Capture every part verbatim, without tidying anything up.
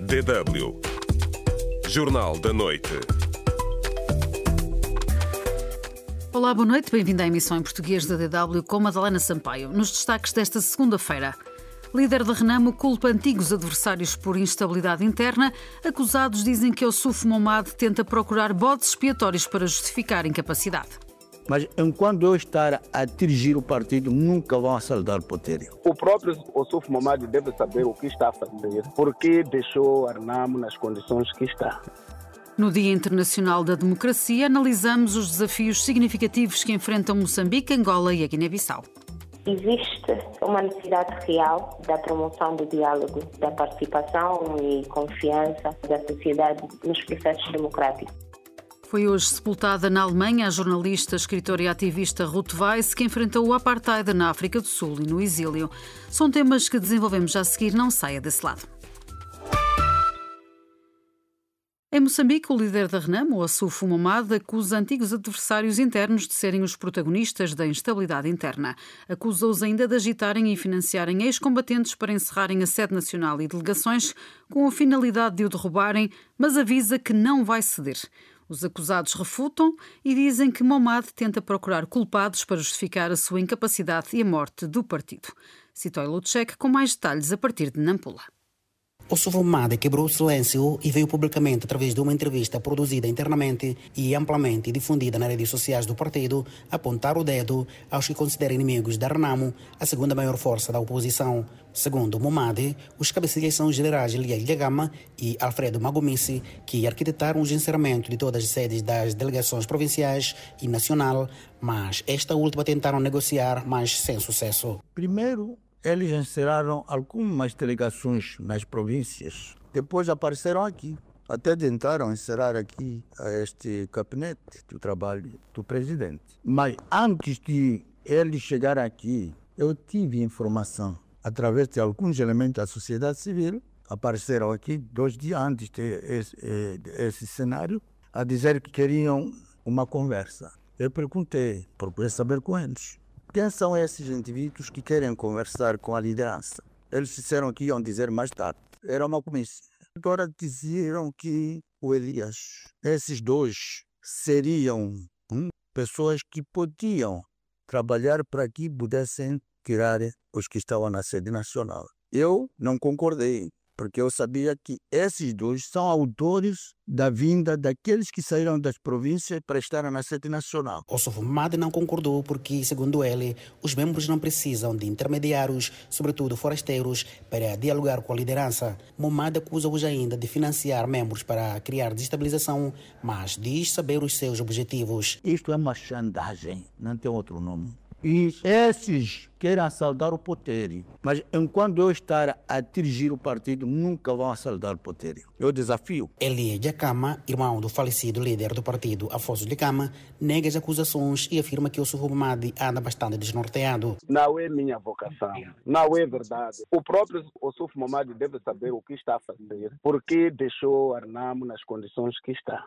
D W Jornal da Noite. Olá, boa noite. Bem-vindo à emissão em português da D W com Madalena Sampaio. Nos destaques desta segunda-feira, líder da Renamo culpa antigos adversários por instabilidade interna. Acusados dizem que Youssouf Momad tenta procurar bodes expiatórios para justificar incapacidade. Mas enquanto eu estar a dirigir o partido, nunca vão assaltar o poder. O próprio Youssouf Momad deve saber o que está a fazer, porque deixou a Renamo nas condições que está. No Dia Internacional da Democracia, analisamos os desafios significativos que enfrentam Moçambique, Angola e a Guiné-Bissau. Existe uma necessidade real da promoção do diálogo, da participação e confiança da sociedade nos processos democráticos. Foi hoje sepultada na Alemanha a jornalista, escritora e ativista Ruth Weiss, que enfrentou o apartheid na África do Sul e no exílio. São temas que desenvolvemos já a seguir, não saia desse lado. Em Moçambique, o líder da Renamo, Youssouf Momad, acusa antigos adversários internos de serem os protagonistas da instabilidade interna. Acusa-os ainda de agitarem e financiarem ex-combatentes para encerrarem a sede nacional e delegações com a finalidade de o derrubarem, mas avisa que não vai ceder. Os acusados refutam e dizem que Momad tenta procurar culpados para justificar a sua incapacidade e a morte do partido. Citou Lucek com mais detalhes a partir de Nampula. Youssouf Momad quebrou o silêncio e veio publicamente, através de uma entrevista produzida internamente e amplamente difundida nas redes sociais do partido, apontar o dedo aos que considera inimigos da Renamo, a segunda maior força da oposição. Segundo Momad, os cabecilhas são os generais Eliel Jagama e Alfredo Magomisi, que arquitetaram o encerramento de todas as sedes das delegações provinciais e nacional, mas esta última tentaram negociar, mas sem sucesso. Primeiro, eles encerraram algumas delegações nas províncias. Depois apareceram aqui. Até tentaram encerrar aqui este gabinete do trabalho do presidente. Mas antes de eles chegarem aqui, eu tive informação, através de alguns elementos da sociedade civil, apareceram aqui dois dias antes desse esse cenário, a dizer que queriam uma conversa. Eu perguntei, procurei saber com eles. Quem são esses indivíduos que querem conversar com a liderança? Eles disseram que iam dizer mais tarde. Era uma comissão. Agora diziam que o Elias, esses dois seriam hum, pessoas que podiam trabalhar para que pudessem tirar os que estavam na sede nacional. Eu não concordei, porque eu sabia que esses dois são autores da vinda daqueles que saíram das províncias para estar na sede nacional. Youssouf Momad não concordou porque, segundo ele, os membros não precisam de intermediários, sobretudo forasteiros, para dialogar com a liderança. Momad acusa-os ainda de financiar membros para criar desestabilização, mas diz saber os seus objetivos. Isto é uma chandagem, não tem outro nome. E esses querem assaltar o poder, mas enquanto eu estar a dirigir o partido, nunca vão assaltar o poder. Eu desafio. Eliel Jagama, irmão do falecido líder do partido, Afonso Dhlakama, nega as acusações e afirma que Youssouf Momad anda bastante desnorteado. Não é minha vocação, não é verdade. O próprio Youssouf Momad deve saber o que está a fazer, porque deixou a Renamo nas condições que está.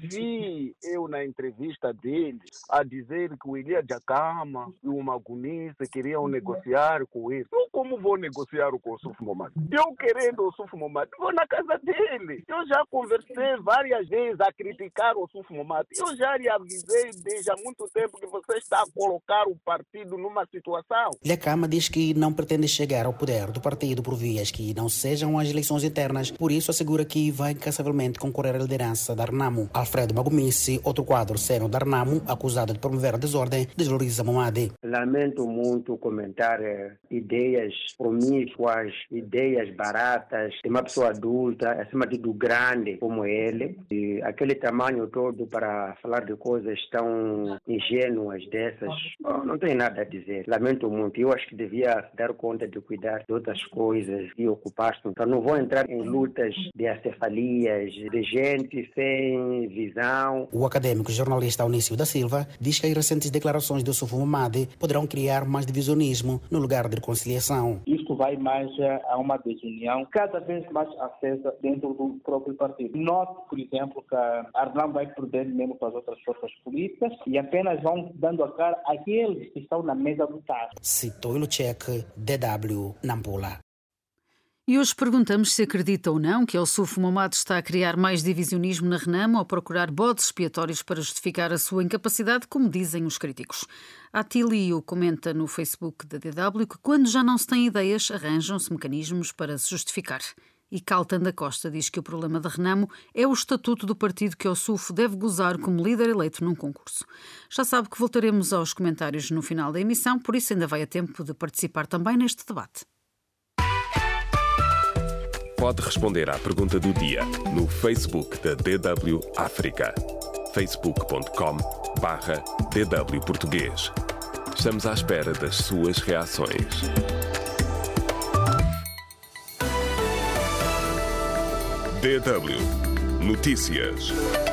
Ouvi eu na entrevista dele a dizer que o Eliel Jagama e o Magomisi queriam negociar com ele. Eu como vou negociar com o Youssouf Momad? Eu querendo o Youssouf Momad, vou na casa dele. Eu já conversei várias vezes a criticar o Youssouf Momad. Eu já lhe avisei desde há muito tempo que você está a colocar o partido numa situação. Dhlakama diz que não pretende chegar ao poder do partido por vias que não sejam as eleições internas, por isso assegura que vai incansavelmente concorrer à liderança da Renamo. Alfredo Magomisi, outro quadro sênior da Renamo, acusado de promover a desordem, desvaloriza Momad. Lamento muito comentar eh, ideias promíscuas, ideias baratas de uma pessoa adulta, acima de tudo grande como ele. E aquele tamanho todo para falar de coisas tão ingênuas dessas, oh, não tem nada a dizer. Lamento muito. Eu acho que devia dar conta de cuidar de outras coisas e ocupar-se. Então não vou entrar em lutas de acefalias, de gente sem visão. O académico jornalista Eunício da Silva diz que as recentes declarações de Youssouf Momad poderão criar mais divisionismo no lugar de reconciliação. Isto vai mais a uma desunião cada vez mais acesa dentro do próprio partido. Note, por exemplo, que a Renamo vai perder mesmo para as outras forças políticas e apenas vão dando a cara àqueles que estão na mesa do T A S. Citou Lucek, D W, Nampula. E hoje perguntamos se acredita ou não que Elsufo Momad está a criar mais divisionismo na Renamo ao procurar bodes expiatórios para justificar a sua incapacidade, como dizem os críticos. Atilio comenta no Facebook da D W que quando já não se tem ideias, arranjam-se mecanismos para se justificar. E Caltan da Costa diz que o problema da Renamo é o estatuto do partido que Elsufo deve gozar como líder eleito num concurso. Já sabe que voltaremos aos comentários no final da emissão, por isso ainda vai a tempo de participar também neste debate. Pode responder à pergunta do dia no Facebook da D W África. facebook ponto com barra D W Português. Estamos à espera das suas reações. D W Notícias.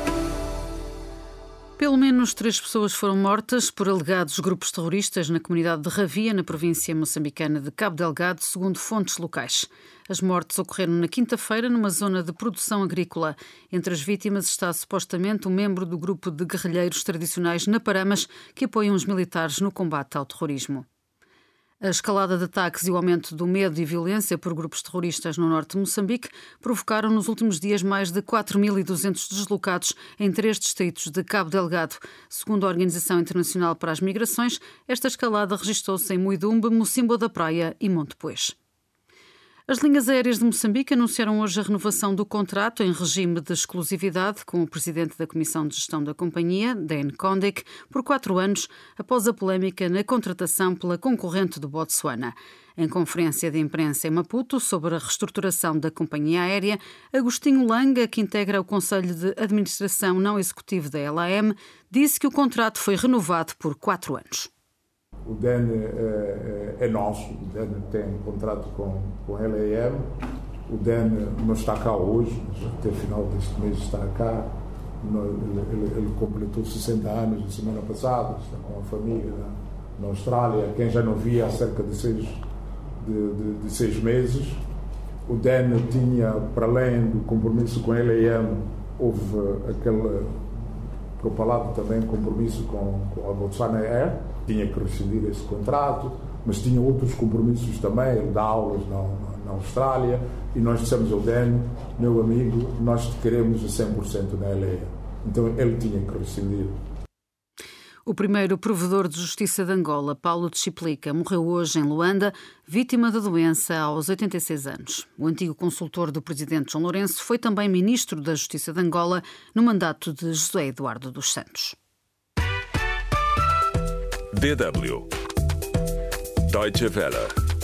Pelo menos três pessoas foram mortas por alegados grupos terroristas na comunidade de Ravia, na província moçambicana de Cabo Delgado, segundo fontes locais. As mortes ocorreram na quinta-feira numa zona de produção agrícola. Entre as vítimas está supostamente um membro do grupo de guerrilheiros tradicionais Naparamas que apoiam os militares no combate ao terrorismo. A escalada de ataques e o aumento do medo e violência por grupos terroristas no norte de Moçambique provocaram nos últimos dias mais de quatro mil e duzentos deslocados em três distritos de Cabo Delgado. Segundo a Organização Internacional para as Migrações, esta escalada registrou-se em Muidumbe, Mocimboa da Praia e Montepuez. As linhas aéreas de Moçambique anunciaram hoje a renovação do contrato em regime de exclusividade com o presidente da Comissão de Gestão da companhia, Dan Condek, por quatro anos, após a polémica na contratação pela concorrente do Botsuana. Em conferência de imprensa em Maputo sobre a reestruturação da companhia aérea, Agostinho Langa, que integra o Conselho de Administração não Executivo da L A M, disse que o contrato foi renovado por quatro anos. O D A N é, é, é nosso, o D A N tem contrato com, com a L A M, o D A N não está cá hoje, mas até final deste mês está cá. Ele, ele, ele completou sessenta anos na semana passada, está com a família na, na Austrália, quem já não via há cerca de seis, de, de, de seis meses. O D A N tinha, para além do compromisso com a L A M, houve aquele propalado também compromisso com, com a Botswana Air, tinha que rescindir esse contrato, mas tinha outros compromissos também, ele dá aulas na, na, na Austrália, e nós dissemos ao D A N, meu amigo, nós te queremos a cem por cento na L A M. Então ele tinha que rescindir. O primeiro provedor de justiça de Angola, Paulo Tshiplika, morreu hoje em Luanda, vítima da doença aos oitenta e seis anos. O antigo consultor do presidente João Lourenço foi também ministro da Justiça de Angola no mandato de José Eduardo dos Santos. D W Deutsche Welle.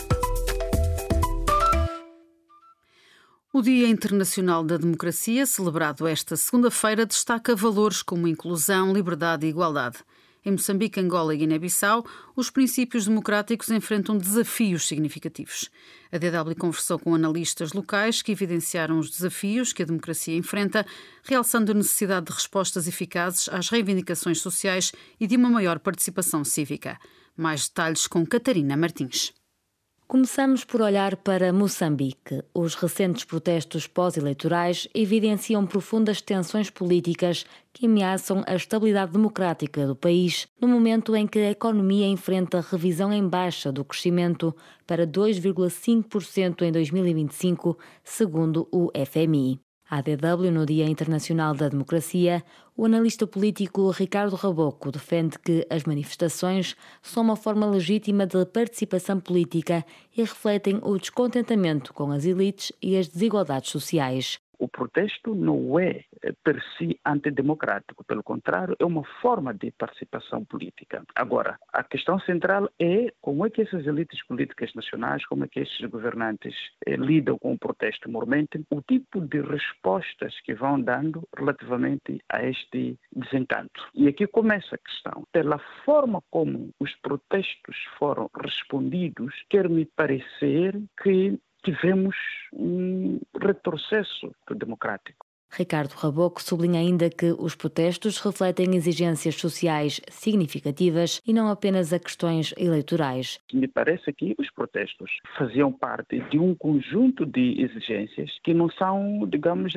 O Dia Internacional da Democracia, celebrado esta segunda-feira, destaca valores como inclusão, liberdade e igualdade. Em Moçambique, Angola e Guiné-Bissau, os princípios democráticos enfrentam desafios significativos. A D W conversou com analistas locais que evidenciaram os desafios que a democracia enfrenta, realçando a necessidade de respostas eficazes às reivindicações sociais e de uma maior participação cívica. Mais detalhes com Catarina Martins. Começamos por olhar para Moçambique. Os recentes protestos pós-eleitorais evidenciam profundas tensões políticas que ameaçam a estabilidade democrática do país, no momento em que a economia enfrenta revisão em baixa do crescimento para dois vírgula cinco por cento em dois mil e vinte e cinco, segundo o F M I. À D W, no Dia Internacional da Democracia, o analista político Ricardo Raboco defende que as manifestações são uma forma legítima de participação política e refletem o descontentamento com as elites e as desigualdades sociais. O protesto não é per si antidemocrático, pelo contrário, é uma forma de participação política. Agora, a questão central é como é que essas elites políticas nacionais, como é que esses governantes eh, lidam com o protesto mormente, o tipo de respostas que vão dando relativamente a este desencanto. E aqui começa a questão. Pela forma como os protestos foram respondidos, quer me parecer que tivemos um retrocesso democrático. Ricardo Raboco sublinha ainda que os protestos refletem exigências sociais significativas e não apenas a questões eleitorais. Me parece que os protestos faziam parte de um conjunto de exigências que não são, digamos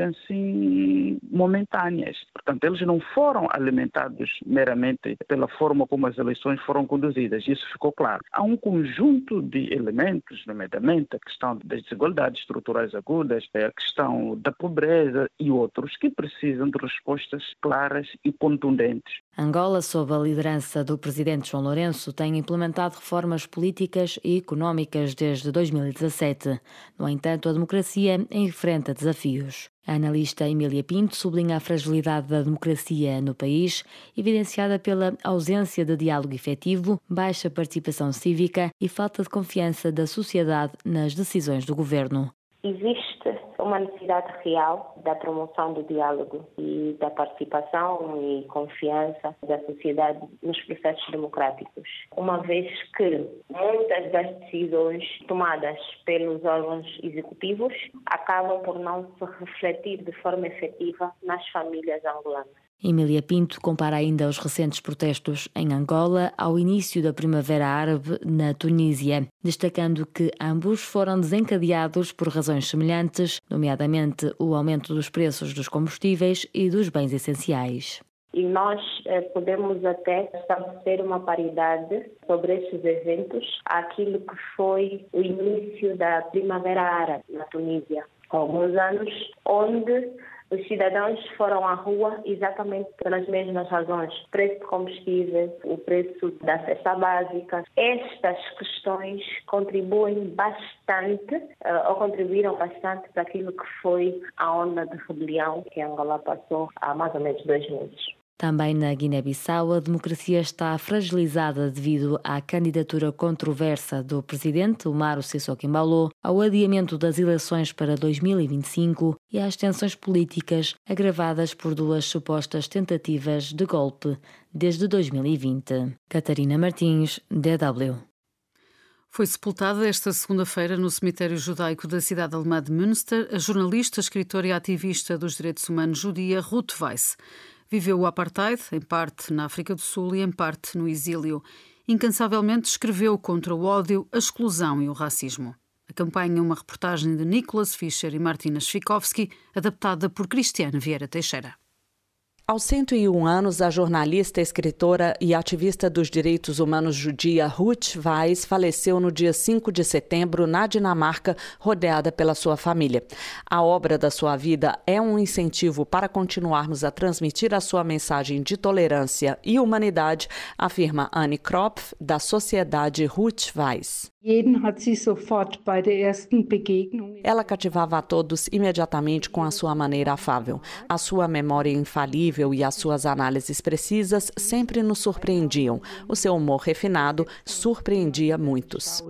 assim, momentâneas. Portanto, eles não foram alimentados meramente pela forma como as eleições foram conduzidas. Isso ficou claro. Há um conjunto de elementos, nomeadamente a questão das desigualdades estruturais agudas, a questão da pobreza e outros. outros que precisam de respostas claras e contundentes. Angola, sob a liderança do presidente João Lourenço, tem implementado reformas políticas e económicas desde dois mil e dezassete. No entanto, a democracia enfrenta desafios. A analista Emília Pinto sublinha a fragilidade da democracia no país, evidenciada pela ausência de diálogo efetivo, baixa participação cívica e falta de confiança da sociedade nas decisões do governo. Existe uma necessidade real da promoção do diálogo e da participação e confiança da sociedade nos processos democráticos, uma vez que muitas das decisões tomadas pelos órgãos executivos acabam por não se refletir de forma efetiva nas famílias angolanas. Emília Pinto compara ainda os recentes protestos em Angola ao início da Primavera Árabe na Tunísia, destacando que ambos foram desencadeados por razões semelhantes, nomeadamente o aumento dos preços dos combustíveis e dos bens essenciais. E nós eh, podemos até estabelecer uma paridade sobre estes eventos àquilo que foi o início da Primavera Árabe na Tunísia, há alguns anos, onde os cidadãos foram à rua exatamente pelas mesmas razões. O preço de combustíveis, o preço da cesta básica. Estas questões contribuem bastante, ou contribuíram bastante para aquilo que foi a onda de rebelião que Angola passou há mais ou menos dois meses. Também na Guiné-Bissau, a democracia está fragilizada devido à candidatura controversa do presidente Umaro Sissoko Embaló, ao adiamento das eleições para dois mil e vinte e cinco e às tensões políticas agravadas por duas supostas tentativas de golpe desde dois mil e vinte. Catarina Martins, D W. Foi sepultada esta segunda-feira no cemitério judaico da cidade alemã de Münster a jornalista, escritora e ativista dos direitos humanos judia Ruth Weiss. Viveu o apartheid, em parte na África do Sul e em parte no exílio. Incansavelmente escreveu contra o ódio, a exclusão e o racismo. A campanha é uma reportagem de Nicholas Fischer e Martina Schwitkowski, adaptada por Cristiana Vieira Teixeira. Aos cento e um anos, a jornalista, escritora e ativista dos direitos humanos judia Ruth Weiss faleceu no dia cinco de setembro na Dinamarca, rodeada pela sua família. A obra da sua vida é um incentivo para continuarmos a transmitir a sua mensagem de tolerância e humanidade, afirma Anne Kropf, da Sociedade Ruth Weiss. Ela cativava a todos imediatamente com a sua maneira afável. A sua memória infalível e as suas análises precisas sempre nos surpreendiam. O seu humor refinado surpreendia muitos.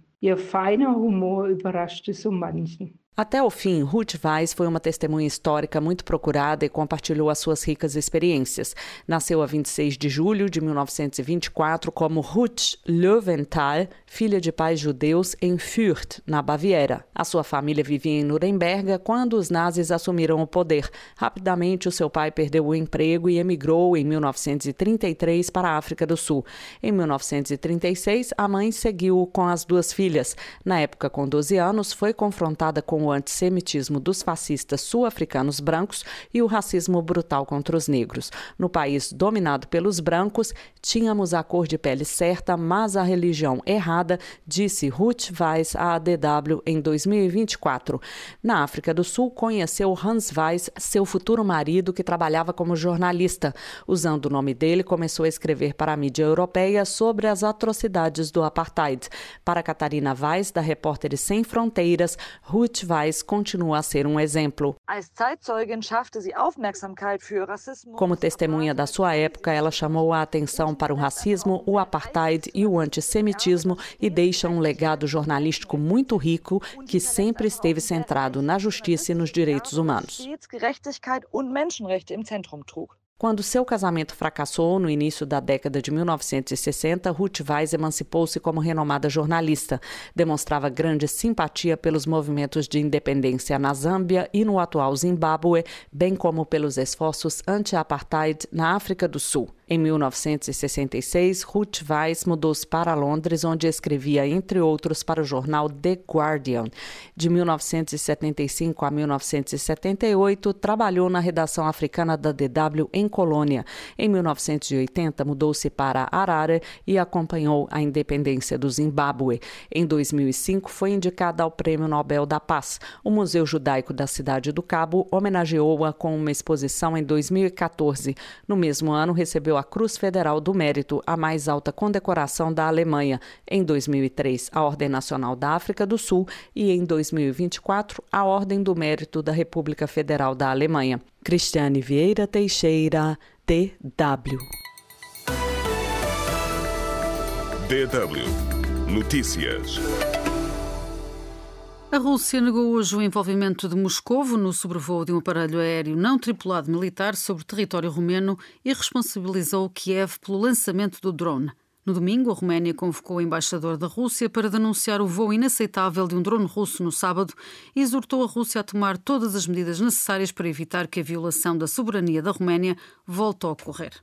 Até o fim, Ruth Weiss foi uma testemunha histórica muito procurada e compartilhou as suas ricas experiências. Nasceu a vinte e seis de julho de mil novecentos e vinte e quatro como Ruth Löwenthal, filha de pais judeus em Fürth, na Baviera. A sua família vivia em Nuremberg quando os nazis assumiram o poder. Rapidamente, o seu pai perdeu o emprego e emigrou em mil novecentos e trinta e três para a África do Sul. Em mil novecentos e trinta e seis, a mãe seguiu com as duas filhas. Na época, com doze anos, foi confrontada com o antissemitismo dos fascistas sul-africanos brancos e o racismo brutal contra os negros. No país dominado pelos brancos, tínhamos a cor de pele certa, mas a religião errada, disse Ruth Weiss à A D W em dois mil e vinte e quatro. Na África do Sul, conheceu Hans Weiss, seu futuro marido, que trabalhava como jornalista. Usando o nome dele, começou a escrever para a mídia europeia sobre as atrocidades do apartheid. Para Catarina Weiss, da Repórteres Sem Fronteiras, Ruth Weiss continua a ser um exemplo. Como testemunha da sua época, ela chamou a atenção para o racismo, o apartheid e o antissemitismo e deixa um legado jornalístico muito rico que sempre esteve centrado na justiça e nos direitos humanos. Quando seu casamento fracassou no início da década de mil novecentos e sessenta, Ruth Weiss emancipou-se como renomada jornalista. Demonstrava grande simpatia pelos movimentos de independência na Zâmbia e no atual Zimbábue, bem como pelos esforços anti-apartheid na África do Sul. Em mil novecentos e sessenta e seis, Ruth Weiss mudou-se para Londres, onde escrevia, entre outros, para o jornal The Guardian. De mil novecentos e setenta e cinco a mil novecentos e setenta e oito, trabalhou na redação africana da D W em Colônia. Em mil novecentos e oitenta, mudou-se para Harare e acompanhou a independência do Zimbábue. Em dois mil e cinco, foi indicada ao Prêmio Nobel da Paz. O Museu Judaico da Cidade do Cabo homenageou-a com uma exposição em dois mil e quatorze. No mesmo ano, recebeu a Cruz Federal do Mérito, a mais alta condecoração da Alemanha. Em dois mil e três, a Ordem Nacional da África do Sul e, em dois mil e vinte e quatro, a Ordem do Mérito da República Federal da Alemanha. Cristiane Vieira Teixeira, D W. D W Notícias. A Rússia negou hoje o envolvimento de Moscovo no sobrevoo de um aparelho aéreo não tripulado militar sobre território romeno e responsabilizou Kiev pelo lançamento do drone. No domingo, a Roménia convocou o embaixador da Rússia para denunciar o voo inaceitável de um drone russo no sábado e exortou a Rússia a tomar todas as medidas necessárias para evitar que a violação da soberania da Roménia volte a ocorrer.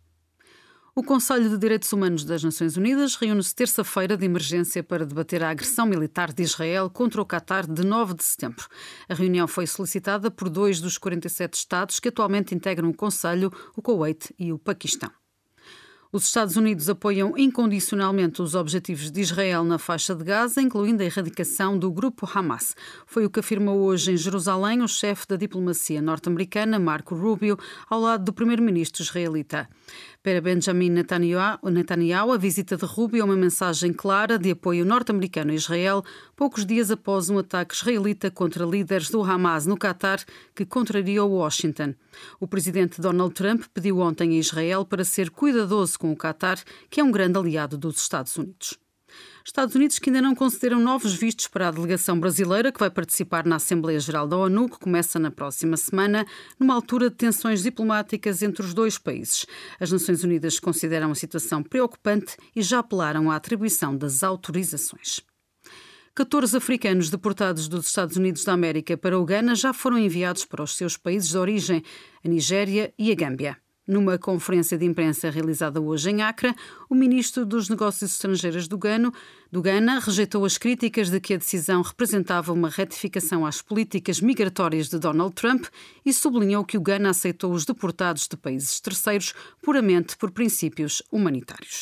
O Conselho de Direitos Humanos das Nações Unidas reúne-se terça-feira de emergência para debater a agressão militar de Israel contra o Qatar de nove de setembro. A reunião foi solicitada por dois dos quarenta e sete Estados que atualmente integram o Conselho, o Kuwait e o Paquistão. Os Estados Unidos apoiam incondicionalmente os objetivos de Israel na faixa de Gaza, incluindo a erradicação do grupo Hamas. Foi o que afirmou hoje em Jerusalém o chefe da diplomacia norte-americana, Marco Rubio, ao lado do primeiro-ministro israelita. Para Benjamin Netanyahu, a visita de Rubio é uma mensagem clara de apoio norte-americano a Israel, poucos dias após um ataque israelita contra líderes do Hamas no Qatar, que contrariou Washington. O presidente Donald Trump pediu ontem a Israel para ser cuidadoso com o Qatar, que é um grande aliado dos Estados Unidos. Estados Unidos que ainda não concederam novos vistos para a delegação brasileira que vai participar na Assembleia Geral da ONU, que começa na próxima semana, numa altura de tensões diplomáticas entre os dois países. As Nações Unidas consideram a situação preocupante e já apelaram à atribuição das autorizações. catorze africanos deportados dos Estados Unidos da América para o Ghana já foram enviados para os seus países de origem, a Nigéria e a Gâmbia. Numa conferência de imprensa realizada hoje em Accra, o ministro dos Negócios Estrangeiros do Ghana, do Ghana rejeitou as críticas de que a decisão representava uma retificação às políticas migratórias de Donald Trump e sublinhou que o Ghana aceitou os deportados de países terceiros puramente por princípios humanitários.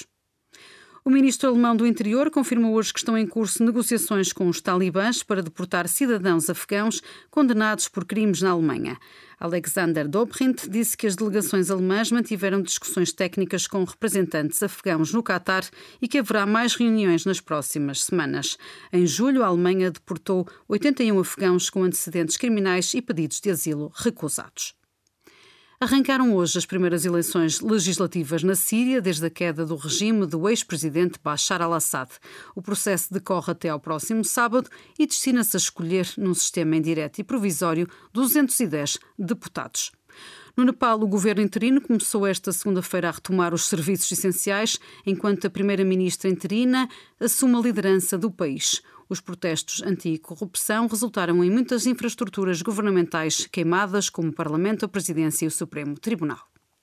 O ministro alemão do Interior confirmou hoje que estão em curso negociações com os talibãs para deportar cidadãos afegãos condenados por crimes na Alemanha. Alexander Dobrindt disse que as delegações alemãs mantiveram discussões técnicas com representantes afegãos no Qatar e que haverá mais reuniões nas próximas semanas. Em julho, a Alemanha deportou oitenta e um afegãos com antecedentes criminais e pedidos de asilo recusados. Arrancaram hoje as primeiras eleições legislativas na Síria desde a queda do regime do ex-presidente Bashar al-Assad. O processo decorre até ao próximo sábado e destina-se a escolher, num sistema indireto e provisório, duzentos e dez deputados. No Nepal, o governo interino começou esta segunda-feira a retomar os serviços essenciais, enquanto a primeira-ministra interina assume a liderança do país. Os protestos anti-corrupção resultaram em muitas infraestruturas governamentais queimadas, como o Parlamento, a Presidência e o Supremo Tribunal.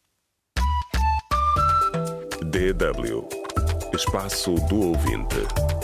D W Espaço do Ouvinte.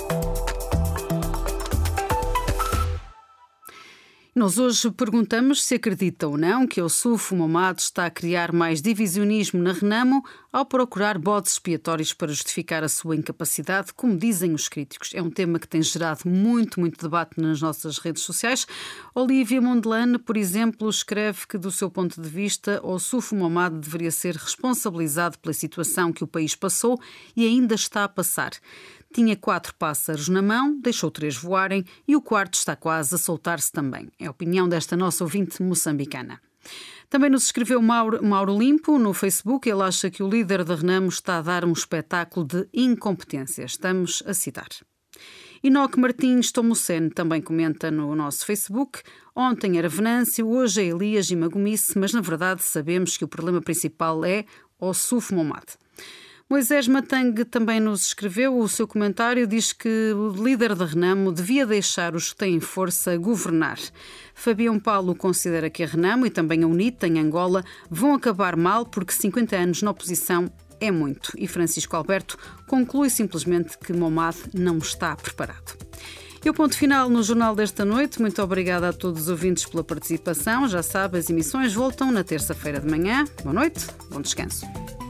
Nós hoje perguntamos se acredita ou não que Ossuf Momad está a criar mais divisionismo na Renamo ao procurar bodes expiatórios para justificar a sua incapacidade, como dizem os críticos. É um tema que tem gerado muito, muito debate nas nossas redes sociais. Olivia Mondelane, por exemplo, escreve que, do seu ponto de vista, Ossuf Momad deveria ser responsabilizado pela situação que o país passou e ainda está a passar. Tinha quatro pássaros na mão, deixou três voarem e o quarto está quase a soltar-se também. É a opinião desta nossa ouvinte moçambicana. Também nos escreveu Mauro, Mauro Limpo no Facebook. Ele acha que o líder da Renamo está a dar um espetáculo de incompetência. Estamos a citar. Inoque Martins Tomuceno também comenta no nosso Facebook. Ontem era Venâncio, hoje é Elias e Magomice, mas na verdade sabemos que o problema principal é Ossuf Momad. Moisés Matang também nos escreveu o seu comentário, diz que o líder da Renamo devia deixar os que têm força governar. Fabião Paulo considera que a Renamo e também a UNITA em Angola vão acabar mal porque cinquenta anos na oposição é muito. E Francisco Alberto conclui simplesmente que Momad não está preparado. E o ponto final no Jornal desta noite. Muito obrigada a todos os ouvintes pela participação. Já sabe, as emissões voltam na terça-feira de manhã. Boa noite, bom descanso.